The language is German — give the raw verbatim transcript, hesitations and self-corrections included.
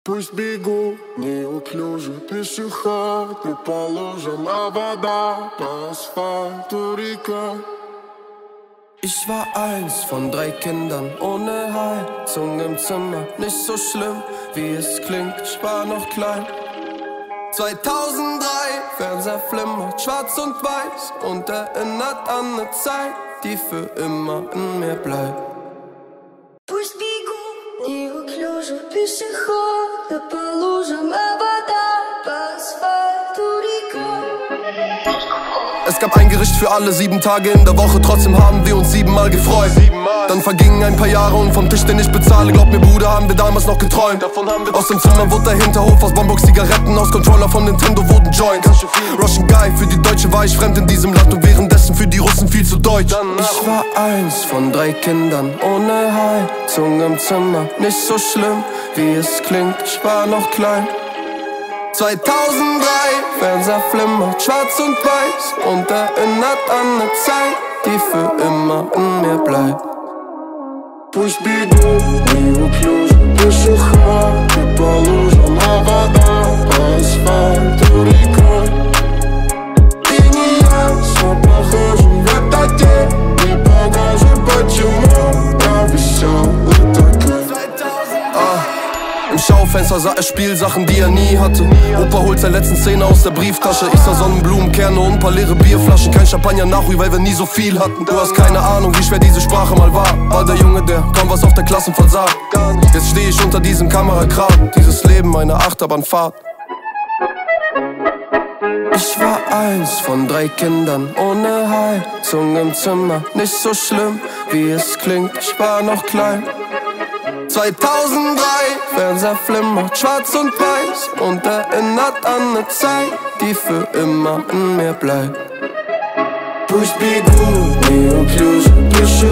Пусть бегу неуклюже, пешеходы по лужам, а вода по асфальту река. Ich war eins von drei Kindern ohne Heizung im Zimmer. Nicht so schlimm, wie es klingt, ich war noch klein. zweitausenddrei, Fernseher flimmert, schwarz und weiß und erinnert an eine Zeit, die für immer in mir bleibt. Пусть бегут неуклюже пешеходы по лужам, а вода по асфальту река. Es gab ein Gericht für alle, sieben Tage in der Woche, trotzdem haben wir uns siebenmal gefreut. Dann vergingen ein paar Jahre und vom Tisch, den ich bezahle, glaub mir Bruder, haben wir damals noch geträumt. Aus dem Zimmer wurde der Hinterhof, aus Bonbox Zigaretten, aus Controller von Nintendo wurden Joints. Russian Guy, für die Deutsche war ich fremd in diesem Land und währenddessen für die Russen viel zu deutsch. Ich war eins von drei Kindern ohne Heizung im Zimmer. Nicht so schlimm, wie es klingt, ich war noch klein. zweitausenddrei, Fernseher flimmert, schwarz und weiß und erinnert an eine Zeit, die für immer in mir bleibt. Пусть бегут неуклюже пешеходы по лужам, а вода по асфальту река. И не я, все похоже в этот день, не покажу, почему я веселый такой. Im Schaufenster sah er Spielsachen, die er nie hatte. Opa holt seine letzten Zähne aus der Brieftasche. Ich sah Sonnenblumenkerne und ein paar leere Bierflaschen. Kein Champagner nachruhi, weil wir nie so viel hatten. Du hast keine Ahnung, wie schwer diese Sprache mal war. War der Junge, der kaum was auf der Klassenfahrt sah. Jetzt steh ich unter diesem Kamerakran. Dieses Leben, eine Achterbahnfahrt. Ich war eins von drei Kindern ohne Heizung im Zimmer. Nicht so schlimm, wie es klingt, ich war noch klein. zweitausenddrei, Fernseher flimmert, schwarz und weiß und erinnert an eine Zeit, die für immer in mir bleibt. Пусть бегут неуклюже пешеходы